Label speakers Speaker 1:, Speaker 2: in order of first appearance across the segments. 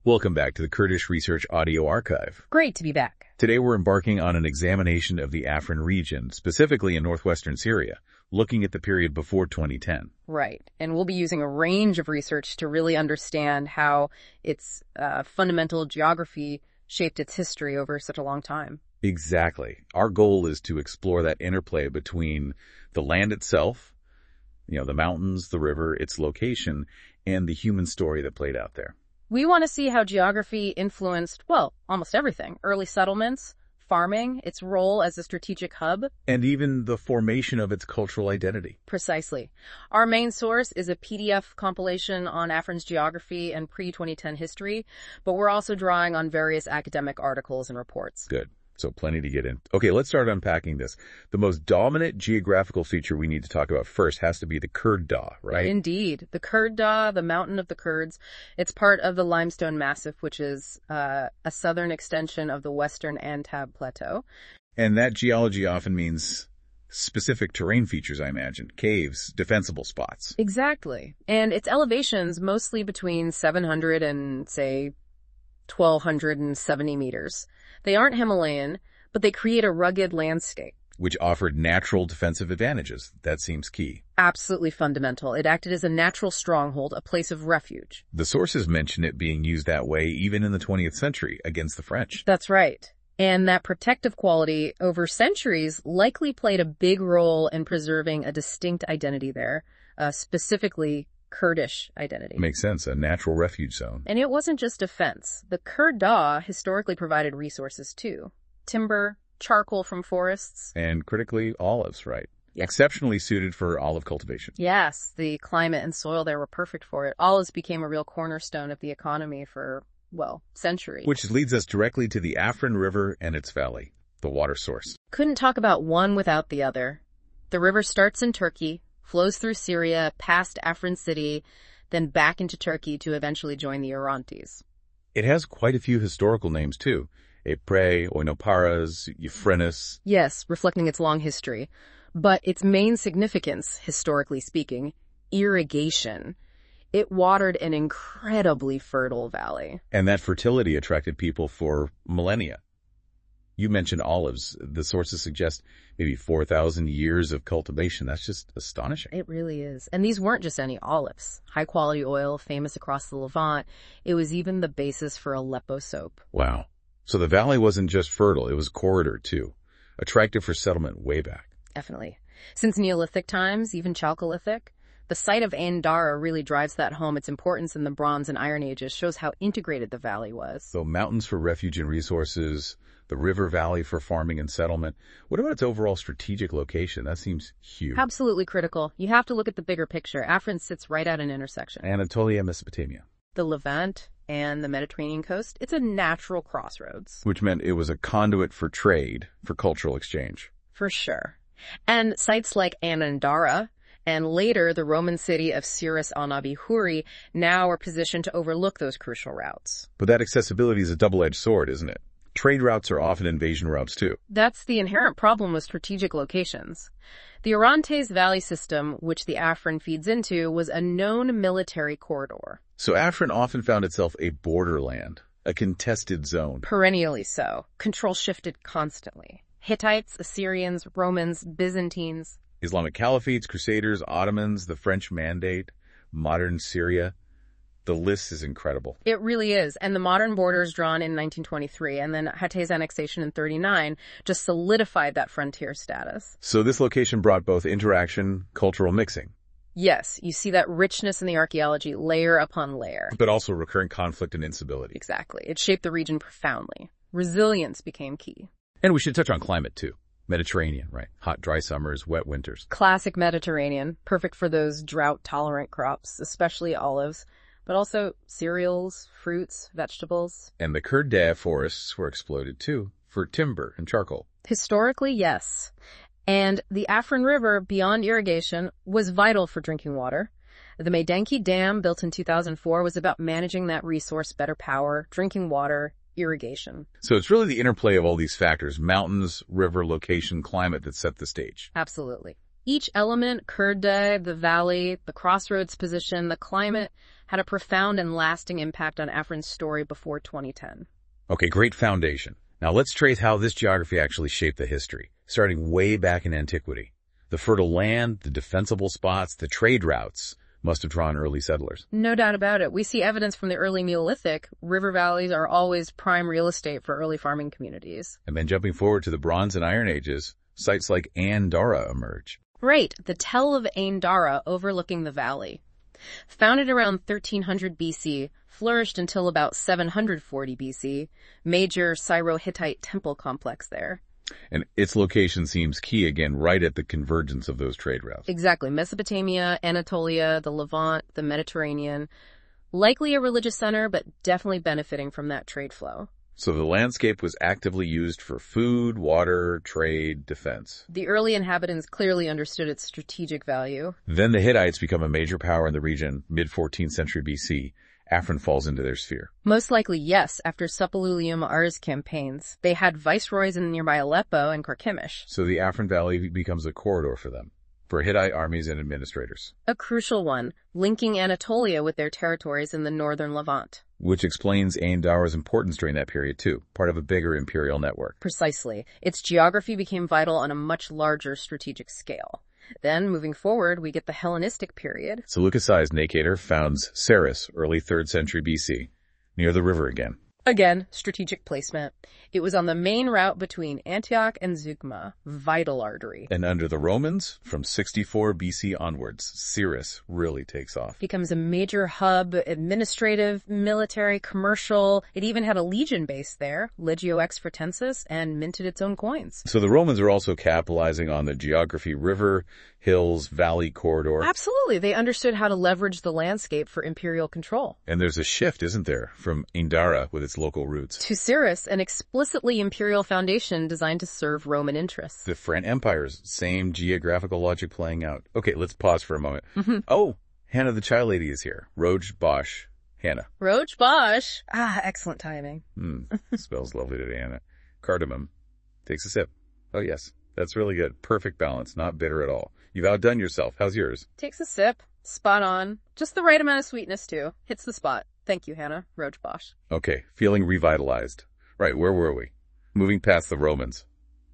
Speaker 1: Welcome back to the Kurdish Research Audio Archive.
Speaker 2: Great to be back.
Speaker 1: Today we're embarking on an examination of the Afrin region, specifically in northwestern Syria, looking at the period before 2010.
Speaker 2: Right. And we'll be using a range of research to really understand how its fundamental geography shaped its history over such a long time.
Speaker 1: Exactly. Our goal is to explore that interplay between the land itself, the mountains, the river, its location, and the human story that played out there.
Speaker 2: We want to see how geography influenced, almost everything. Early settlements, farming, its role as a strategic hub.
Speaker 1: And even the formation of its cultural identity.
Speaker 2: Precisely. Our main source is a PDF compilation on Afrin's geography and pre-2010 history, but we're also drawing on various academic articles and reports.
Speaker 1: Good. So plenty to get in. Okay, let's start unpacking this. The most dominant geographical feature we need to talk about first has to be the Kurd Dagh, right?
Speaker 2: Indeed. The Kurd Dagh, the mountain of the Kurds, it's part of the Limestone Massif, which is a southern extension of the western Antab Plateau.
Speaker 1: And that geology often means specific terrain features, I imagine. Caves, defensible spots.
Speaker 2: Exactly. And its elevations mostly between 700 and, say, 1,270 meters. They aren't Himalayan, but they create a rugged landscape.
Speaker 1: Which offered natural defensive advantages. That seems key.
Speaker 2: Absolutely fundamental. It acted as a natural stronghold, a place of refuge.
Speaker 1: The sources mention it being used that way even in the 20th century against the French.
Speaker 2: That's right. And that protective quality over centuries likely played a big role in preserving a distinct identity there, specifically Kurdish identity.
Speaker 1: Makes sense, a natural refuge zone.
Speaker 2: And it wasn't just defense. The Kurd Dagh historically provided resources too. Timber, charcoal from forests.
Speaker 1: And critically, olives, right?
Speaker 2: Yes.
Speaker 1: Exceptionally suited for olive cultivation.
Speaker 2: Yes, the climate and soil there were perfect for it. Olives became a real cornerstone of the economy for, centuries.
Speaker 1: Which leads us directly to the Afrin River and its valley, the water source.
Speaker 2: Couldn't talk about one without the other. The river starts in Turkey, flows through Syria, past Afrin city, then back into Turkey to eventually join the Orontes.
Speaker 1: It has quite a few historical names, too. Ypres, Oinoparas, Euphrates.
Speaker 2: Yes, reflecting its long history. But its main significance, historically speaking, irrigation. It watered an incredibly fertile valley.
Speaker 1: And that fertility attracted people for millennia. You mentioned olives. The sources suggest maybe 4,000 years of cultivation. That's just astonishing.
Speaker 2: It really is. And these weren't just any olives. High-quality oil, famous across the Levant. It was even the basis for Aleppo soap.
Speaker 1: Wow. So the valley wasn't just fertile, it was corridor, too. Attractive for settlement way back.
Speaker 2: Definitely. Since Neolithic times, even Chalcolithic, the site of Ain Dara really drives that home. Its importance in the Bronze and Iron Ages shows how integrated the valley was.
Speaker 1: So mountains for refuge and resources, the river valley for farming and settlement. What about its overall strategic location? That seems huge.
Speaker 2: Absolutely critical. You have to look at the bigger picture. Afrin sits right at an intersection.
Speaker 1: Anatolia, Mesopotamia.
Speaker 2: The Levant and the Mediterranean coast, it's a natural crossroads.
Speaker 1: Which meant it was a conduit for trade, for cultural exchange.
Speaker 2: For sure. And sites like Anandara and later the Roman city of Cyrus al-Nabi Huri now are positioned to overlook those crucial routes.
Speaker 1: But that accessibility is a double-edged sword, isn't it? Trade routes are often invasion routes, too.
Speaker 2: That's the inherent problem with strategic locations. The Orontes Valley system, which the Afrin feeds into, was a known military corridor.
Speaker 1: So Afrin often found itself a borderland, a contested zone.
Speaker 2: Perennially so. Control shifted constantly. Hittites, Assyrians, Romans, Byzantines.
Speaker 1: Islamic caliphates, Crusaders, Ottomans, the French Mandate, modern Syria. The list is incredible.
Speaker 2: It really is. And the modern borders drawn in 1923 and then Hatay's annexation in 39 just solidified that frontier status.
Speaker 1: So this location brought both interaction, cultural mixing.
Speaker 2: Yes, you see that richness in the archaeology layer upon layer.
Speaker 1: But also recurring conflict and instability.
Speaker 2: Exactly. It shaped the region profoundly. Resilience became key.
Speaker 1: And we should touch on climate, too. Mediterranean, right? Hot, dry summers, wet winters.
Speaker 2: Classic Mediterranean, perfect for those drought-tolerant crops, especially olives. But also cereals, fruits, vegetables.
Speaker 1: And the Kurd Dagh forests were exploited, too, for timber and charcoal.
Speaker 2: Historically, yes. And the Afrin River, beyond irrigation, was vital for drinking water. The Maydanki Dam, built in 2004, was about managing that resource, better power, drinking water, irrigation.
Speaker 1: So it's really the interplay of all these factors, mountains, river, location, climate, that set the stage.
Speaker 2: Absolutely. Each element, Kurd Dagh, the valley, the crossroads position, the climate, had a profound and lasting impact on Afrin's story before 2010.
Speaker 1: Okay, great foundation. Now let's trace how this geography actually shaped the history, starting way back in antiquity. The fertile land, the defensible spots, the trade routes must have drawn early settlers.
Speaker 2: No doubt about it. We see evidence from the early Neolithic. River valleys are always prime real estate for early farming communities.
Speaker 1: And then jumping forward to the Bronze and Iron Ages, sites like Ain Dara emerge.
Speaker 2: Right, the Tell of Ain Dara overlooking the valley. Founded around 1300 BC, flourished until about 740 BC, major Syro-Hittite temple complex there.
Speaker 1: And its location seems key again right at the convergence of those trade routes.
Speaker 2: Exactly. Mesopotamia, Anatolia, the Levant, the Mediterranean. Likely a religious center, but definitely benefiting from that trade flow.
Speaker 1: So the landscape was actively used for food, water, trade, defense.
Speaker 2: The early inhabitants clearly understood its strategic value.
Speaker 1: Then the Hittites become a major power in the region, mid-14th century BC. Afrin falls into their sphere.
Speaker 2: Most likely, yes, after Suppiluliuma-Ar's campaigns. They had viceroys in nearby Aleppo and Carchemish.
Speaker 1: So the Afrin Valley becomes a corridor for them, for Hittite armies and administrators.
Speaker 2: A crucial one, linking Anatolia with their territories in the northern Levant.
Speaker 1: Which explains Ain Dara's importance during that period too, part of a bigger imperial network.
Speaker 2: Precisely. Its geography became vital on a much larger strategic scale. Then, moving forward, we get the Hellenistic period.
Speaker 1: Seleucus-sized Necator founds Ceres, early 3rd century BC, near the river again.
Speaker 2: Again, strategic placement. It was on the main route between Antioch and Zeugma, vital artery.
Speaker 1: And under the Romans, from 64 BC onwards, Ceres really takes off.
Speaker 2: Becomes a major hub, administrative, military, commercial. It even had a legion base there, Legio Exfratensis, and minted its own coins.
Speaker 1: So the Romans are also capitalizing on the geography, river, hills, valley corridor.
Speaker 2: Absolutely. They understood how to leverage the landscape for imperial control.
Speaker 1: And there's a shift, isn't there, from Ain Dara with its local roots
Speaker 2: to Ceres, an explicitly imperial foundation designed to serve Roman interests.
Speaker 1: The Frank Empires, same geographical logic playing out. Okay, let's pause for a moment. Oh, Hannah the Child Lady is here. Roge Bosch. Hannah.
Speaker 2: Roge Bosch. Excellent timing.
Speaker 1: Smells lovely today, Hannah. Cardamom. Takes a sip. Oh yes, that's really good. Perfect balance, not bitter at all. You've outdone yourself. How's yours?
Speaker 2: Takes a sip. Spot on. Just the right amount of sweetness too. Hits the spot. Thank you, Hannah. Roge Bosch.
Speaker 1: Okay, feeling revitalized. Right, where were we? Moving past the Romans.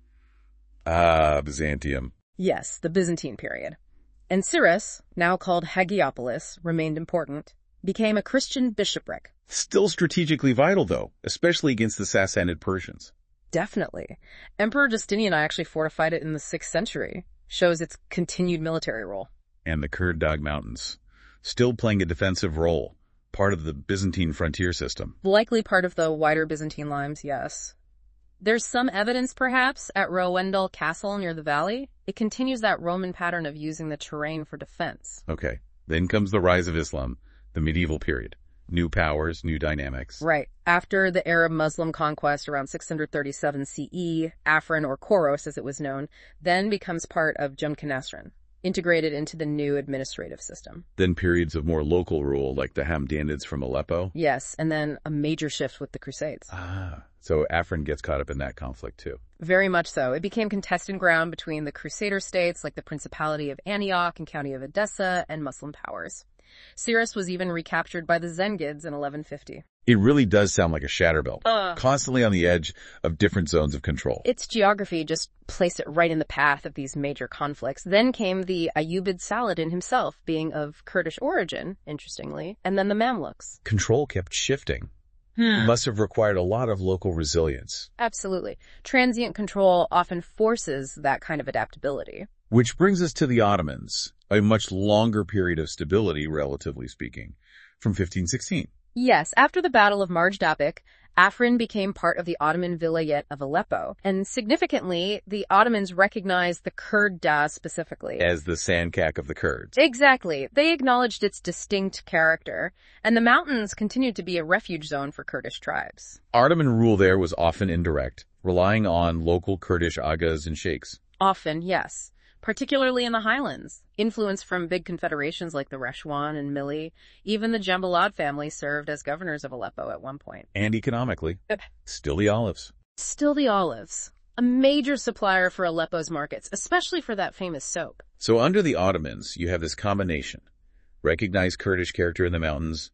Speaker 1: Byzantium.
Speaker 2: Yes, the Byzantine period. And Ceres, now called Hagiopoulos, remained important. Became a Christian bishopric.
Speaker 1: Still strategically vital, though, especially against the Sassanid Persians.
Speaker 2: Definitely. Emperor Justinian actually fortified it in the 6th century. Shows its continued military role.
Speaker 1: And the Kurd Dagh Mountains. Still playing a defensive role. Part of the Byzantine frontier system.
Speaker 2: Likely part of the wider Byzantine lines, yes. There's some evidence, perhaps, at Rowendell Castle near the valley. It continues that Roman pattern of using the terrain for defense.
Speaker 1: Okay. Then comes the rise of Islam, the medieval period. New powers, new dynamics.
Speaker 2: Right. After the Arab-Muslim conquest around 637 CE, Afrin, or Khoros as it was known, then becomes part of Jumknesrin, integrated into the new administrative system.
Speaker 1: Then periods of more local rule, like the Hamdanids from Aleppo.
Speaker 2: Yes, and then a major shift with the Crusades.
Speaker 1: So Afrin gets caught up in that conflict too.
Speaker 2: Very much so. It became contested ground between the Crusader states, like the Principality of Antioch and County of Edessa, and Muslim powers. Ceres was even recaptured by the Zengids in 1150.
Speaker 1: It really does sound like a shatterbelt, constantly on the edge of different zones of control.
Speaker 2: Its geography just placed it right in the path of these major conflicts. Then came the Ayyubid Saladin himself, being of Kurdish origin, interestingly, and then the Mamluks.
Speaker 1: Control kept shifting. It must have required a lot of local resilience.
Speaker 2: Absolutely. Transient control often forces that kind of adaptability.
Speaker 1: Which brings us to the Ottomans, a much longer period of stability, relatively speaking, from 1516.
Speaker 2: Yes, after the Battle of Marj-Dapik, Afrin became part of the Ottoman Vilayet of Aleppo. And significantly, the Ottomans recognized the Kurd Dagh specifically
Speaker 1: as the Sancac of the Kurds.
Speaker 2: Exactly. They acknowledged its distinct character, and the mountains continued to be a refuge zone for Kurdish tribes.
Speaker 1: Ottoman rule there was often indirect, relying on local Kurdish agas and sheikhs.
Speaker 2: Often, yes. Particularly in the highlands. Influence from big confederations like the Reshwan and Mili. Even the Jambalad family served as governors of Aleppo at one point.
Speaker 1: And economically, still the olives.
Speaker 2: Still the olives. A major supplier for Aleppo's markets, especially for that famous soap.
Speaker 1: So under the Ottomans, you have this combination. Recognized Kurdish character in the mountains,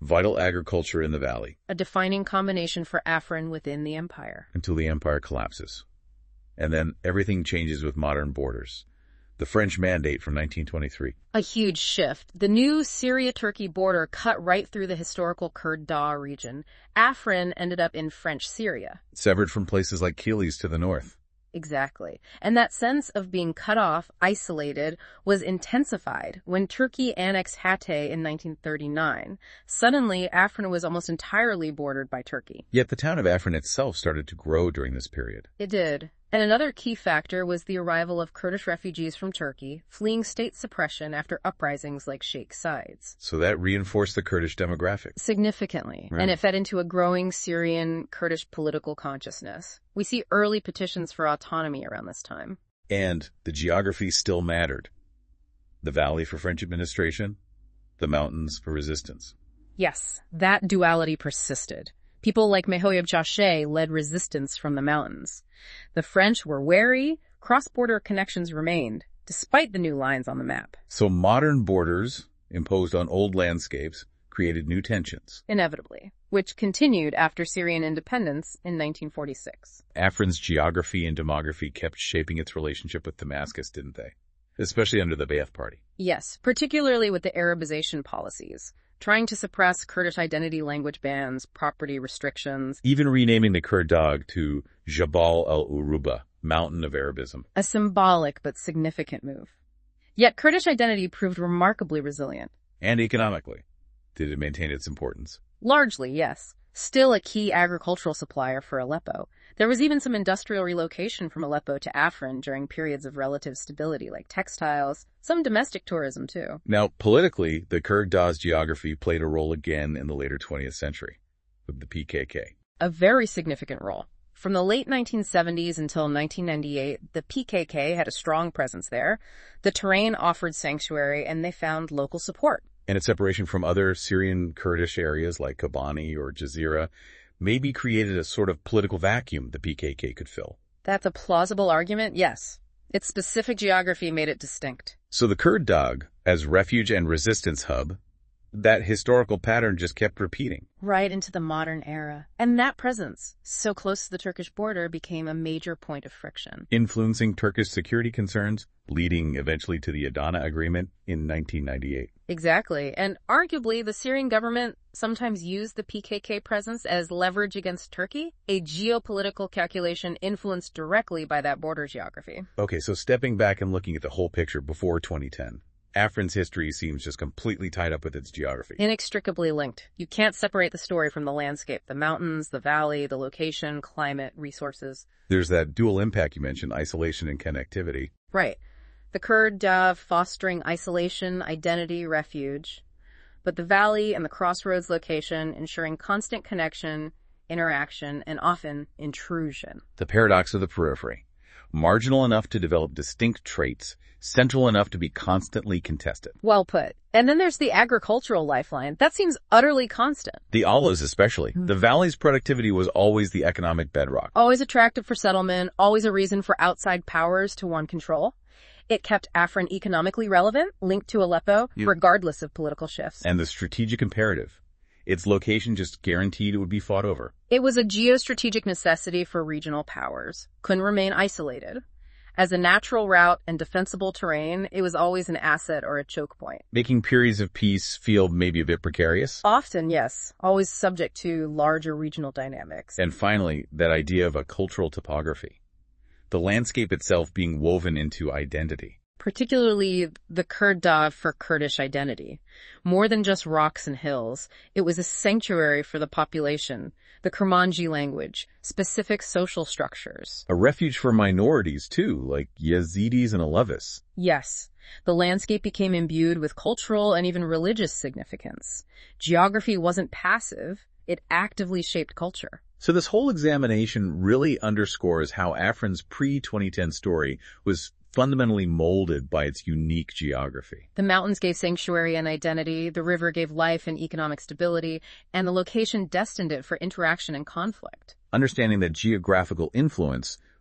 Speaker 1: vital agriculture in the valley.
Speaker 2: A defining combination for Afrin within the empire.
Speaker 1: Until the empire collapses. And then everything changes with modern borders. The French Mandate from 1923.
Speaker 2: A huge shift. The new Syria-Turkey border cut right through the historical Kurd Dağ region. Afrin ended up in French Syria.
Speaker 1: Severed from places like Kilis to the north.
Speaker 2: Exactly. And that sense of being cut off, isolated, was intensified when Turkey annexed Hatay in 1939. Suddenly, Afrin was almost entirely bordered by Turkey.
Speaker 1: Yet the town of Afrin itself started to grow during this period.
Speaker 2: It did. And another key factor was the arrival of Kurdish refugees from Turkey, fleeing state suppression after uprisings like Sheikh Said's.
Speaker 1: So that reinforced the Kurdish demographic.
Speaker 2: Significantly.
Speaker 1: Right.
Speaker 2: And it fed into a growing Syrian Kurdish political consciousness. We see early petitions for autonomy around this time.
Speaker 1: And the geography still mattered. The valley for French administration, the mountains for resistance.
Speaker 2: Yes, that duality persisted. People like Mehoyab Chache led resistance from the mountains. The French were wary, cross-border connections remained, despite the new lines on the map.
Speaker 1: So modern borders imposed on old landscapes created new tensions.
Speaker 2: Inevitably, which continued after Syrian independence in 1946.
Speaker 1: Afrin's geography and demography kept shaping its relationship with Damascus, didn't they? Especially under the Ba'ath Party.
Speaker 2: Yes, particularly with the Arabization policies, trying to suppress Kurdish identity language bans, property restrictions.
Speaker 1: Even renaming the Kurd Dağ to Jabal al-Uruba, Mountain of Arabism.
Speaker 2: A symbolic but significant move. Yet Kurdish identity proved remarkably resilient.
Speaker 1: And economically. Did it maintain its importance?
Speaker 2: Largely, yes. Still a key agricultural supplier for Aleppo. There was even some industrial relocation from Aleppo to Afrin during periods of relative stability, like textiles, some domestic tourism too.
Speaker 1: Now, politically, the Kurd Dağ's geography played a role again in the later 20th century, with the PKK.
Speaker 2: A very significant role. From the late 1970s until 1998, the PKK had a strong presence there. The terrain offered sanctuary, and they found local support.
Speaker 1: And its separation from other Syrian Kurdish areas like Kobani or Jazeera maybe created a sort of political vacuum the PKK could fill.
Speaker 2: That's a plausible argument, yes. Its specific geography made it distinct.
Speaker 1: So the Kurd Dağ, as refuge and resistance hub, that historical pattern just kept repeating.
Speaker 2: Right into the modern era. And that presence, so close to the Turkish border, became a major point of friction.
Speaker 1: Influencing Turkish security concerns, leading eventually to the Adana Agreement in 1998.
Speaker 2: Exactly. And arguably, the Syrian government sometimes used the PKK presence as leverage against Turkey, a geopolitical calculation influenced directly by that border geography.
Speaker 1: Okay, so stepping back and looking at the whole picture before 2010. Afrin's history seems just completely tied up with its geography.
Speaker 2: Inextricably linked. You can't separate the story from the landscape, the mountains, the valley, the location, climate, resources.
Speaker 1: There's that dual impact you mentioned, isolation and connectivity.
Speaker 2: Right. The Kurd Dağ fostering isolation, identity, refuge. But the valley and the crossroads location ensuring constant connection, interaction, and often intrusion.
Speaker 1: The paradox of the periphery. Marginal enough to develop distinct traits, central enough to be constantly contested.
Speaker 2: Well put. And then there's the agricultural lifeline. That seems utterly constant.
Speaker 1: The olives especially. The valley's productivity was always the economic bedrock.
Speaker 2: Always attractive for settlement, always a reason for outside powers to want control. It kept Afrin economically relevant, linked to Aleppo, regardless of political shifts.
Speaker 1: And the strategic imperative. Its location just guaranteed it would be fought over.
Speaker 2: It was a geostrategic necessity for regional powers. Couldn't remain isolated. As a natural route and defensible terrain, it was always an asset or a choke point.
Speaker 1: Making periods of peace feel maybe a bit precarious.
Speaker 2: Often, yes. Always subject to larger regional dynamics.
Speaker 1: And finally, that idea of a cultural topography. The landscape itself being woven into identity.
Speaker 2: Particularly the Kurd Dağ for Kurdish identity. More than just rocks and hills, it was a sanctuary for the population, the Kurmanji language, specific social structures.
Speaker 1: A refuge for minorities, too, like Yazidis and Alevis.
Speaker 2: Yes, the landscape became imbued with cultural and even religious significance. Geography wasn't passive, it actively shaped culture.
Speaker 1: So this whole examination really underscores how Afrin's pre-2010 story was fundamentally molded by its unique geography.
Speaker 2: The mountains gave sanctuary and identity, the river gave life and economic stability, and the location destined it for interaction and conflict.
Speaker 1: Understanding that geographical influence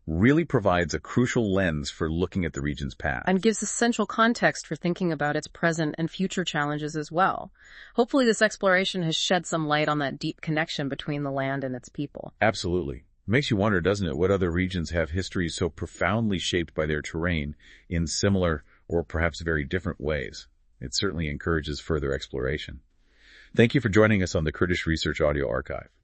Speaker 1: really provides a crucial lens for looking at the region's past.
Speaker 2: And gives essential context for thinking about its present and future challenges as well. Hopefully this exploration has shed some light on that deep connection between the land and its people.
Speaker 1: Absolutely. Makes you wonder, doesn't it, what other regions have histories so profoundly shaped by their terrain in similar or perhaps very different ways. It certainly encourages further exploration. Thank you for joining us on the Kurdish Research Audio Archive.